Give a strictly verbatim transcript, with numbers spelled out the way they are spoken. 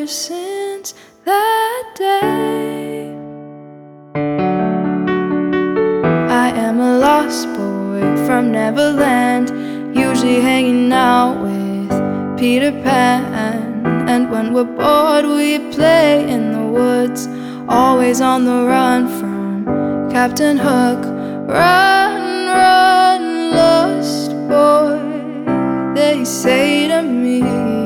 since that day. I am a lost boy from Neverland, usually hanging out with Peter Pan. And when we're bored we play in the woods, always on the run from Captain Hook. Run, run, lost boy, they say to me.